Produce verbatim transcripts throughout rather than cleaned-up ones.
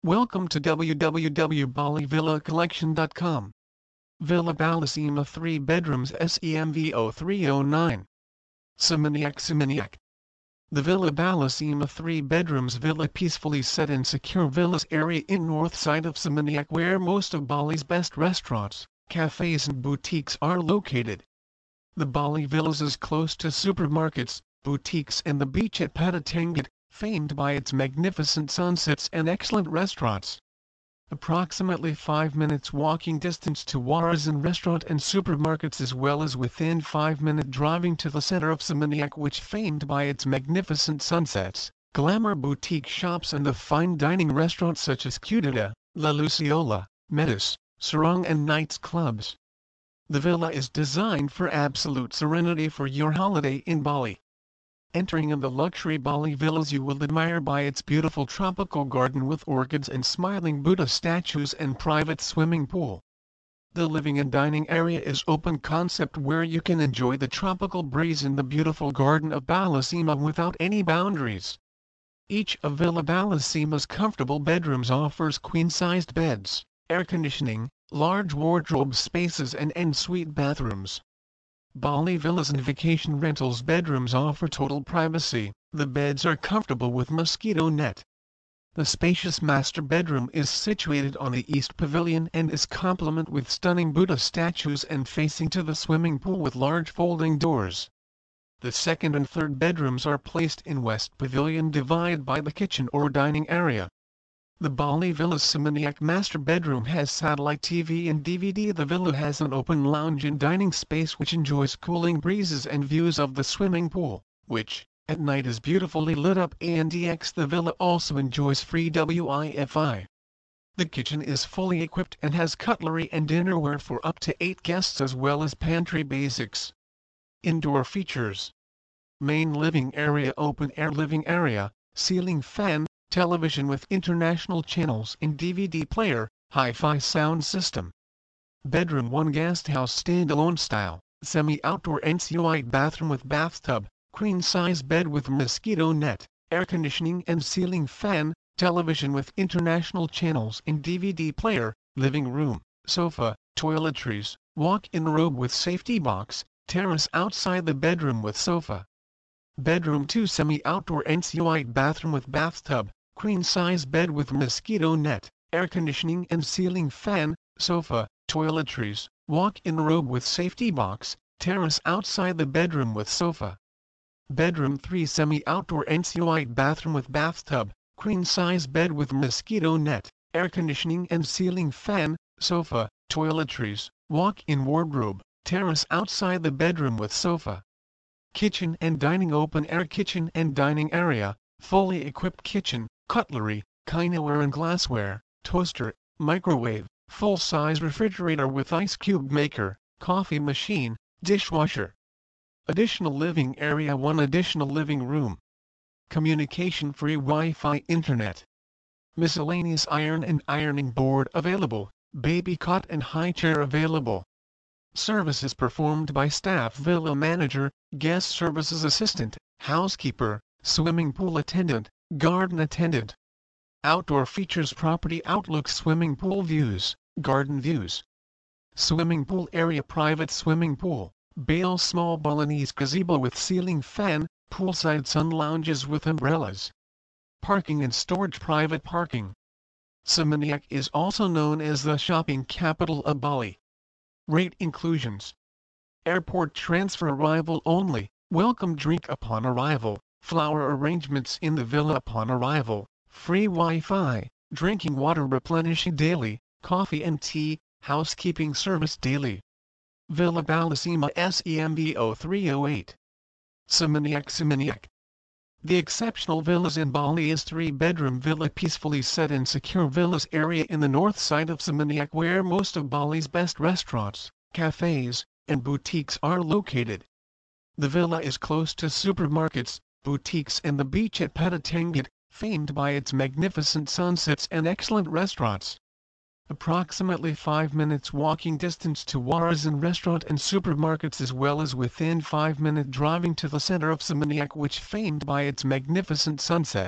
Welcome to w w w dot bali villa collection dot com. Villa Bellissima three bedrooms S E M V zero three zero nine. Seminyak Seminyak. The Villa Bellissima three bedrooms villa peacefully set in secure villas area in north side of Seminyak, where most of Bali's best restaurants, cafes and boutiques are located. The Bali Villas is close to supermarkets, boutiques and the beach at Patatangat, famed by its magnificent sunsets and excellent restaurants. Approximately five minutes walking distance to Warazan restaurant and supermarkets, as well as within five minute driving to the center of Seminyak, which famed by its magnificent sunsets, glamour boutique shops and the fine dining restaurants such as Cudita, La Luciola, Metis, Sarong and Nights clubs. The villa is designed for absolute serenity for your holiday in Bali. Entering in the luxury Bali Villas, you will admire by its beautiful tropical garden with orchids and smiling Buddha statues and private swimming pool. The living and dining area is open concept, where you can enjoy the tropical breeze in the beautiful garden of Bellissima without any boundaries. Each of Villa Bellissima's comfortable bedrooms offers queen-sized beds, air conditioning, large wardrobe spaces and en-suite bathrooms. Bali Villas and Vacation Rentals bedrooms offer total privacy. The beds are comfortable with mosquito net. The spacious master bedroom is situated on the east pavilion and is complement with stunning Buddha statues and facing to the swimming pool with large folding doors. The second and third bedrooms are placed in west pavilion, divided by the kitchen or dining area. The Bali Villa's Seminyak master bedroom has satellite T V and D V D. The villa has an open lounge and dining space which enjoys cooling breezes and views of the swimming pool, which, at night, is beautifully lit up. And the villa also enjoys free Wi-Fi. The kitchen is fully equipped and has cutlery and dinnerware for up to eight guests, as well as pantry basics. Indoor features: main living area, open air living area, ceiling fan, television with international channels and D V D player, hi-fi sound system. Bedroom one guesthouse standalone style, semi-outdoor en-suite bathroom with bathtub, queen-size bed with mosquito net, air conditioning and ceiling fan, television with international channels and D V D player, living room, sofa, toiletries, walk-in robe with safety box, terrace outside the bedroom with sofa. Bedroom two semi-outdoor en-suite bathroom with bathtub, queen-size bed with mosquito net, air conditioning and ceiling fan, sofa, toiletries, walk-in robe with safety box, terrace outside the bedroom with sofa. Bedroom three semi-outdoor en-suite bathroom with bathtub, queen-size bed with mosquito net, air conditioning and ceiling fan, sofa, toiletries, walk-in wardrobe, terrace outside the bedroom with sofa. Kitchen and dining: open air kitchen and dining area, fully equipped kitchen, cutlery, kineware and glassware, toaster, microwave, full-size refrigerator with ice cube maker, coffee machine, dishwasher. Additional living area: one additional living room. Communication-free Wi-Fi internet. Miscellaneous iron and ironing board available, baby cot and high chair available. Services performed by staff: villa manager, guest services assistant, housekeeper, swimming pool attendant, garden attendant. Outdoor features: property outlook, swimming pool views, garden views. Swimming pool area: private swimming pool, Bale small Balinese gazebo with ceiling fan, poolside sun lounges with umbrellas. Parking and storage: private parking. Seminyak is also known as the shopping capital of Bali. Rate inclusions: airport transfer, arrival only, welcome drink upon arrival, flower arrangements in the villa upon arrival, free Wi-Fi, drinking water replenishing daily, coffee and tea, housekeeping service daily. Villa Bellissima S E M V zero three zero eight. Seminyak Seminyak. The exceptional villas in Bali is three-bedroom villa peacefully set in secure villas area in the north side of Seminyak, where most of Bali's best restaurants, cafes, and boutiques are located. The villa is close to supermarkets, boutiques and the beach at Patatangat, famed by its magnificent sunsets and excellent restaurants. Approximately five minutes walking distance to Warazan restaurant and supermarkets, as well as within five minute driving to the center of Seminyak, which famed by its magnificent sunsets,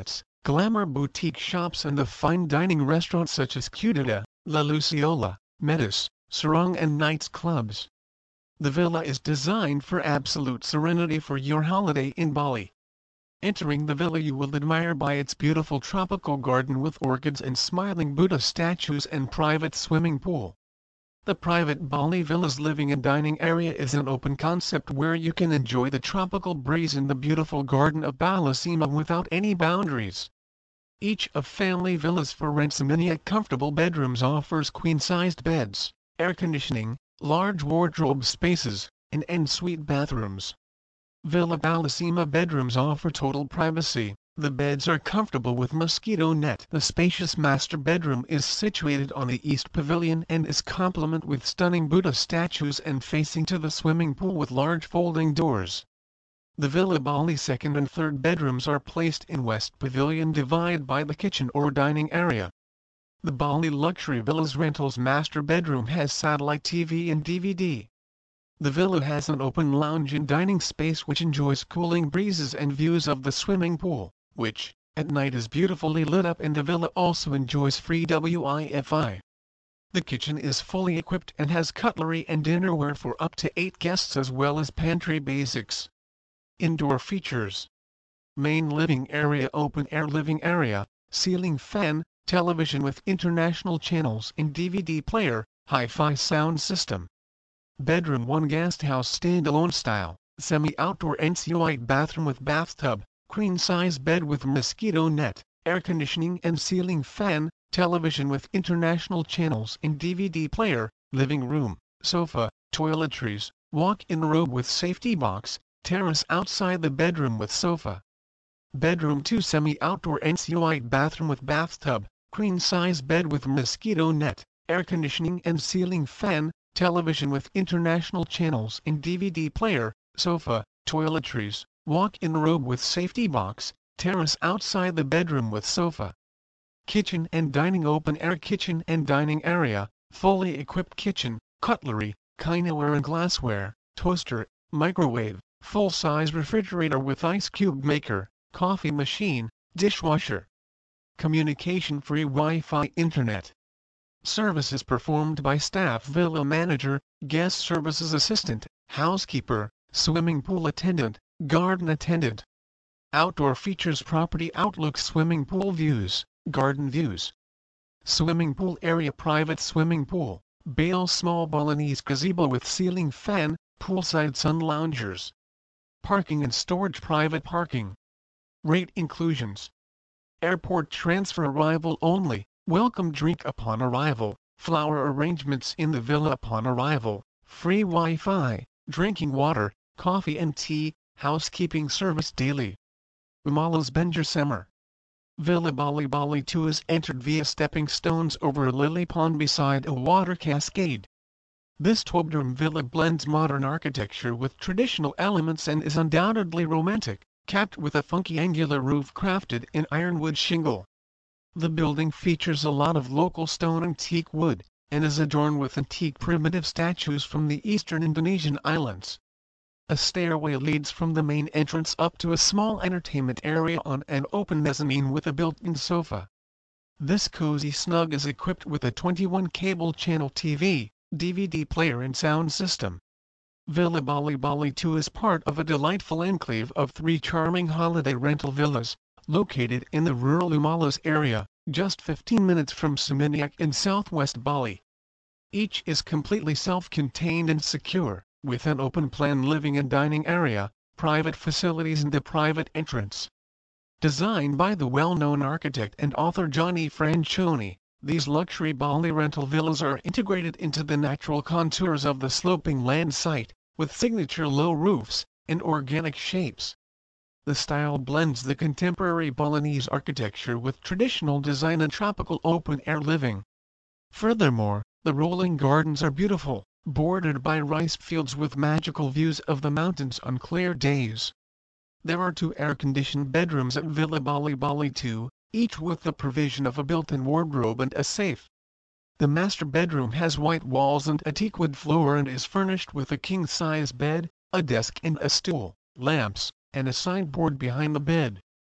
glamour boutique shops and a fine dining restaurant such as Cudita, La Luciola, Metis, Sarong and Nights Clubs. The villa is designed for absolute serenity for your holiday in Bali. Entering the villa you will admire by its beautiful tropical garden with orchids and smiling Buddha statues and private swimming pool. The private Bali Villa's living and dining area is an open concept where you can enjoy the tropical breeze in the beautiful garden of Balisima without any boundaries. Each of Family Villas for Rent Seminyak comfortable bedrooms offers queen-sized beds, air conditioning, large wardrobe spaces, and en-suite bathrooms. Villa Balisima bedrooms offer total privacy. The beds are comfortable with mosquito net. The spacious master bedroom is situated on the east pavilion and is complemented with stunning Buddha statues and facing to the swimming pool with large folding doors. The Villa Bali second and third bedrooms are placed in west pavilion divided by the kitchen or dining area. The Bali Luxury Villas Rentals master bedroom has satellite T V and D V D. The villa has an open lounge and dining space which enjoys cooling breezes and views of the swimming pool, which, at night is beautifully lit up, and the villa also enjoys free Wi-Fi. The kitchen is fully equipped and has cutlery and dinnerware for up to eight guests as well as pantry basics. Indoor features: main living area, open air living area, ceiling fan, television with international channels and D V D player, hi-fi sound system. Bedroom one guest house standalone style, semi-outdoor en-suite bathroom with bathtub, queen-size bed with mosquito net, air conditioning and ceiling fan, television with international channels and D V D player, living room, sofa, toiletries, walk-in robe with safety box, terrace outside the bedroom with sofa. Bedroom two semi-outdoor en-suite bathroom with bathtub, queen-size bed with mosquito net, air conditioning and ceiling fan, television with international channels and D V D player, sofa, toiletries, walk-in robe with safety box, terrace outside the bedroom with sofa. Kitchen and dining: open air kitchen and dining area, fully equipped kitchen, cutlery, kineware and glassware, toaster, microwave, full-size refrigerator with ice cube maker, coffee machine, dishwasher. Communication-free Wi-Fi internet. Services performed by staff: villa manager, guest services assistant, housekeeper, swimming pool attendant, garden attendant. Outdoor features: property outlook, swimming pool views, garden views. Swimming pool area: private swimming pool, Bale small Balinese gazebo with ceiling fan, poolside sun loungers. Parking and storage: private parking. Rate inclusions: airport transfer, arrival only, welcome drink upon arrival, flower arrangements in the villa upon arrival, free Wi-Fi, drinking water, coffee and tea, housekeeping service daily. Umalas Benjersemer. Villa Bali Bali two is entered via stepping stones over a lily pond beside a water cascade. This two-bedroom villa blends modern architecture with traditional elements and is undoubtedly romantic, capped with a funky angular roof crafted in ironwood shingle. The building features a lot of local stone and teak wood, and is adorned with antique primitive statues from the eastern Indonesian islands. A stairway leads from the main entrance up to a small entertainment area on an open mezzanine with a built-in sofa. This cozy snug is equipped with a twenty-one cable channel T V, D V D player and sound system. Villa Bali Bali two is part of a delightful enclave of three charming holiday rental villas, located in the rural Umalas area, just fifteen minutes from Seminyak in southwest Bali. Each is completely self-contained and secure, with an open-plan living and dining area, private facilities and a private entrance. Designed by the well-known architect and author Johnny Franchoni, these luxury Bali rental villas are integrated into the natural contours of the sloping land site, with signature low roofs and organic shapes. The style blends the contemporary Balinese architecture with traditional design and tropical open-air living. Furthermore, the rolling gardens are beautiful, bordered by rice fields with magical views of the mountains on clear days. There are two air-conditioned bedrooms at Villa Bali Bali two, each with the provision of a built-in wardrobe and a safe. The master bedroom has white walls and a teakwood floor and is furnished with a king-size bed, a desk and a stool, lamps, and a sideboard behind the bed.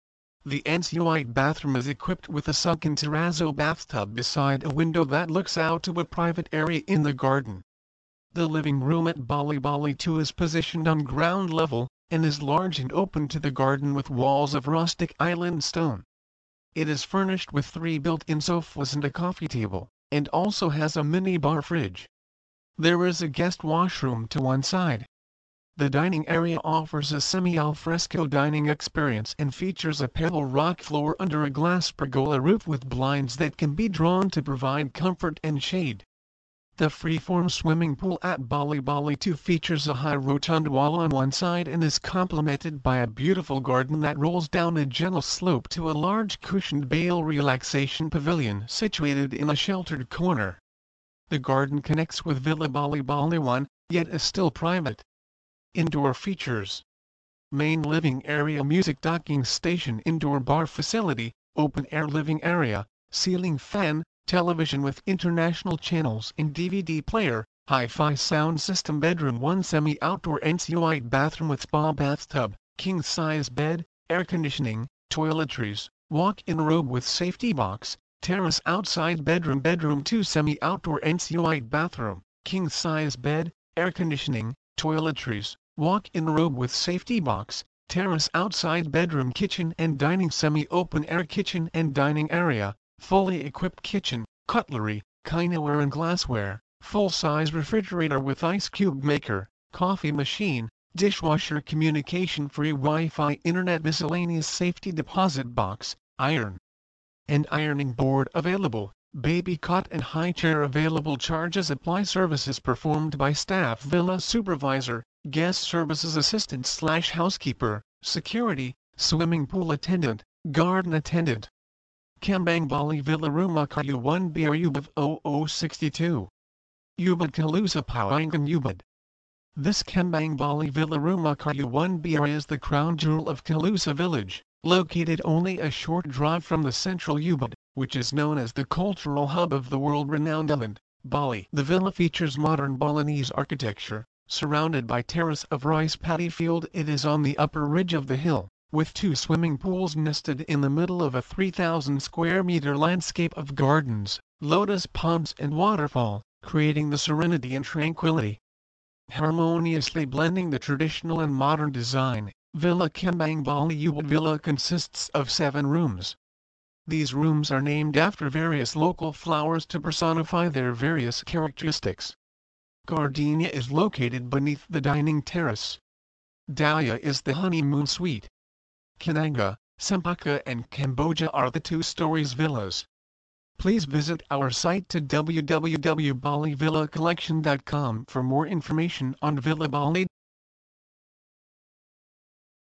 The ensuite bathroom is equipped with a sunken terrazzo bathtub beside a window that looks out to a private area in the garden. The living room at Bali Bali two is positioned on ground level, and is large and open to the garden with walls of rustic island stone. It is furnished with three built-in sofas and a coffee table, and also has a mini-bar fridge. There is a guest washroom to one side. The dining area offers a semi-alfresco dining experience and features a pebble rock floor under a glass pergola roof with blinds that can be drawn to provide comfort and shade. The freeform swimming pool at Bali Bali two features a high rotund wall on one side and is complemented by a beautiful garden that rolls down a gentle slope to a large cushioned bale relaxation pavilion situated in a sheltered corner. The garden connects with Villa Bali Bali one, yet is still private. Indoor features: main living area, music docking station, indoor bar facility, open air living area, ceiling fan, television with international channels and D V D player, hi-fi sound system, bedroom one, semi-outdoor ensuite bathroom with spa bathtub, king-size bed, air conditioning, toiletries, walk-in robe with safety box, terrace outside bedroom, bedroom two, semi-outdoor ensuite bathroom, king-size bed, air conditioning, toiletries, walk-in robe with safety box, terrace outside bedroom, kitchen and dining, semi-open air kitchen and dining area, fully equipped kitchen, cutlery, kineware and glassware, full-size refrigerator with ice cube maker, coffee machine, dishwasher, communication-free Wi-Fi, internet, miscellaneous safety deposit box, iron and ironing board available, baby cot and high chair available. Charges apply. Services performed by staff: villa supervisor, guest services assistant slash housekeeper, security, swimming pool attendant, garden attendant. Kembang Bali Villa Rumah Kayu one B R Ubud zero zero six two. Ubud Kalusa Pawangan Ubud. This Kembang Bali Villa Rumah Kayu one B R is the crown jewel of Kalusa village, located only a short drive from the central Ubud, which is known as the cultural hub of the world-renowned island, Bali. The villa features modern Balinese architecture, surrounded by terrace of rice paddy field. It is on the upper ridge of the hill, with two swimming pools nested in the middle of a three thousand square meter landscape of gardens, lotus ponds and waterfall, creating the serenity and tranquility. Harmoniously blending the traditional and modern design, Villa Kembang Bali Ubud Villa consists of seven rooms. These rooms are named after various local flowers to personify their various characteristics. Gardenia is located beneath the dining terrace. Dahlia is the honeymoon suite. Kenanga, Cempaka and Cambodia are the two stories villas. Please visit our site to w w w dot bali villa collection dot com for more information on Villa Bali.